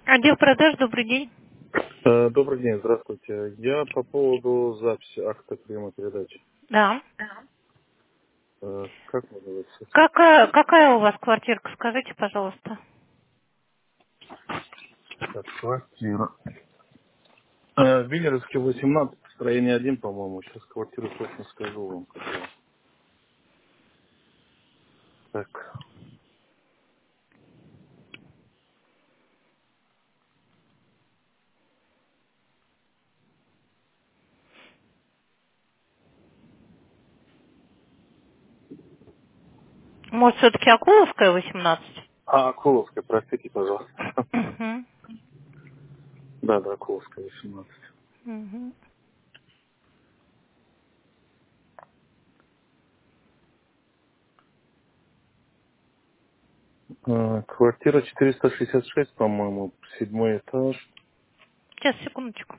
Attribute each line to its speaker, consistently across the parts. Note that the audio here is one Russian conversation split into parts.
Speaker 1: Отдел продаж, добрый день.
Speaker 2: Добрый день, здравствуйте. Я по поводу записи акта приема передачи.
Speaker 1: Да.
Speaker 2: Как называется?
Speaker 1: Какая у вас квартирка, скажите, пожалуйста.
Speaker 2: Так, квартира. Виллеровский 18, строение 1, по-моему. Сейчас квартиру точно скажу вам. Какая. Так.
Speaker 1: Может, все-таки Акуловская, 18?
Speaker 2: Акуловская, простите, пожалуйста.
Speaker 1: Угу.
Speaker 2: Да, Акуловская 18.
Speaker 1: Угу.
Speaker 2: Квартира 466, по-моему, 7-й этаж.
Speaker 1: Сейчас, секундочку.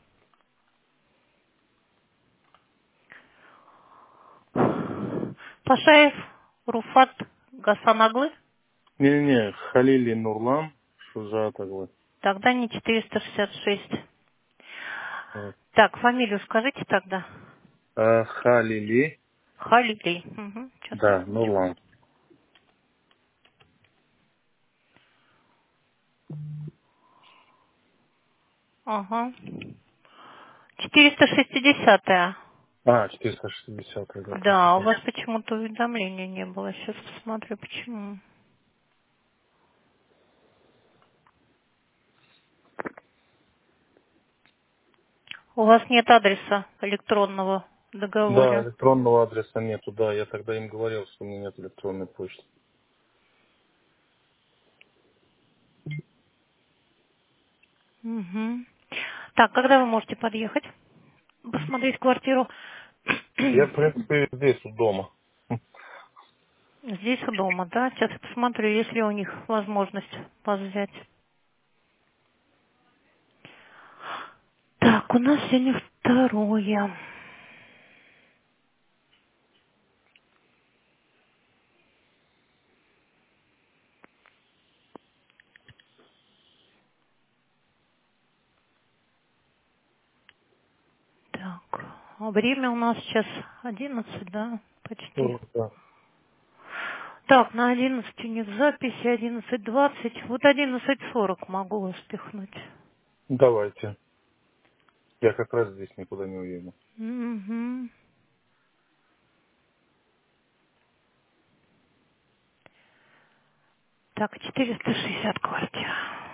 Speaker 1: Пашаев, Руфат, Гасанаглы.
Speaker 2: Не-не, Халили Нурлан, Шужатаглы.
Speaker 1: Тогда не 466. Так, фамилию скажите тогда.
Speaker 2: Халили,
Speaker 1: Халилей. Угу. Сейчас,
Speaker 2: да,
Speaker 1: секундочку.
Speaker 2: Нурлан.
Speaker 1: Ага. 460-я.
Speaker 2: 460, да.
Speaker 1: Да, у вас почему-то уведомления не было. Сейчас посмотрю, почему. У вас нет адреса электронного в
Speaker 2: Да,
Speaker 1: договоре.
Speaker 2: электронного адреса нету, да. Я тогда им говорил, что у меня нет электронной почты.
Speaker 1: Угу. Так, когда вы можете подъехать, посмотреть квартиру?
Speaker 2: Я, в принципе, здесь, у дома.
Speaker 1: Здесь у дома, да? Сейчас я посмотрю, есть ли у них возможность вас взять. Так, у нас сегодня второе. Так, а время у нас сейчас 11, да? Почти.
Speaker 2: Да.
Speaker 1: Так, на 11 у них записи, 11:20. Вот 11:40 могу вас впихнуть.
Speaker 2: Давайте. Я как раз здесь никуда не уеду.
Speaker 1: Угу. Так, 460 квартир.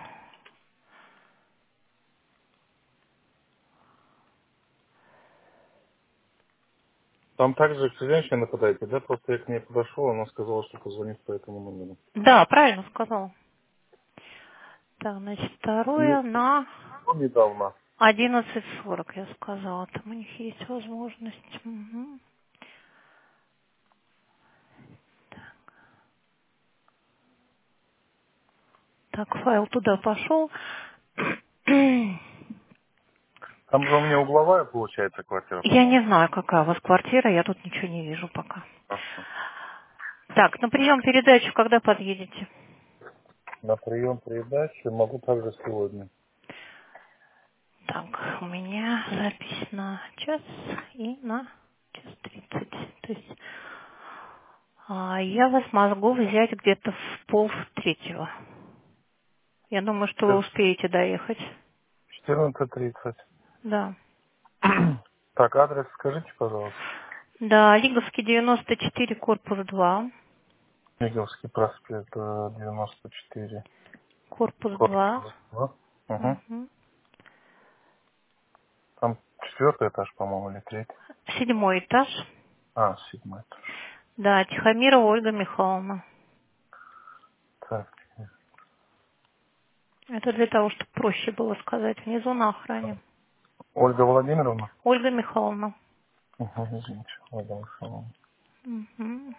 Speaker 2: Там также к женщине подойти, да? Просто я к ней подошел, она сказала, что позвонит по этому номеру.
Speaker 1: Да, правильно сказал. Так, значит,
Speaker 2: Не,
Speaker 1: второе на
Speaker 2: недавно.
Speaker 1: 11:40, я сказала. Там у них есть возможность. Угу. Так, файл туда пошел.
Speaker 2: Там же у меня угловая, получается, квартира,
Speaker 1: Я
Speaker 2: по-моему.
Speaker 1: не знаю, какая у вас квартира, я тут ничего не вижу пока.
Speaker 2: Ага.
Speaker 1: Так, на прием передачу когда подъедете?
Speaker 2: На прием передачи могу также сегодня.
Speaker 1: Так, у меня запись на час и на час 30. То есть я вас могу взять где-то в 2:30. Я думаю, что вы успеете доехать.
Speaker 2: 14:30.
Speaker 1: Да.
Speaker 2: Так, адрес скажите, пожалуйста.
Speaker 1: Да, Лиговский 94, корпус 2.
Speaker 2: Миговский проспект 94.
Speaker 1: Корпус 2.
Speaker 2: Корпус 2. Угу.
Speaker 1: Угу.
Speaker 2: Там 4-й этаж, по-моему, или 3-й.
Speaker 1: 7 этаж.
Speaker 2: 7-й этаж.
Speaker 1: Да, Тихомирова Ольга Михайловна.
Speaker 2: Так.
Speaker 1: Это для того, чтобы проще было сказать. Внизу на охране.
Speaker 2: Ольга Владимировна?
Speaker 1: Ольга Михайловна.
Speaker 2: Угу, извините. Ольга Михайловна.
Speaker 1: Угу.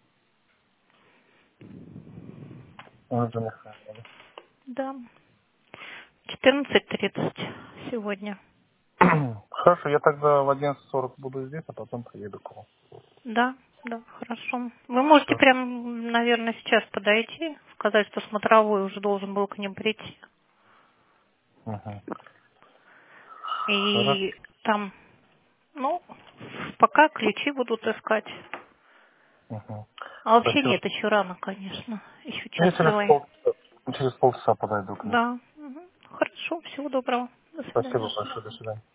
Speaker 2: Ольга Михайловна.
Speaker 1: Да. 14:30 сегодня.
Speaker 2: Хорошо, я тогда в 11:40 буду здесь, а потом приеду к вам.
Speaker 1: Да, да, хорошо. Вы можете
Speaker 2: Всё.
Speaker 1: прям, наверное, сейчас подойти, сказать, что смотровой уже должен был к ним прийти.
Speaker 2: Угу.
Speaker 1: И там, ну, пока ключи будут искать.
Speaker 2: Угу.
Speaker 1: А вообще
Speaker 2: Спасибо.
Speaker 1: нет, еще рано, конечно. Еще
Speaker 2: Я
Speaker 1: час давай.
Speaker 2: через полчаса подойду к ним.
Speaker 1: Да. Мгм. Хорошо, всего доброго. До
Speaker 2: Спасибо
Speaker 1: свидания.
Speaker 2: большое. До свидания.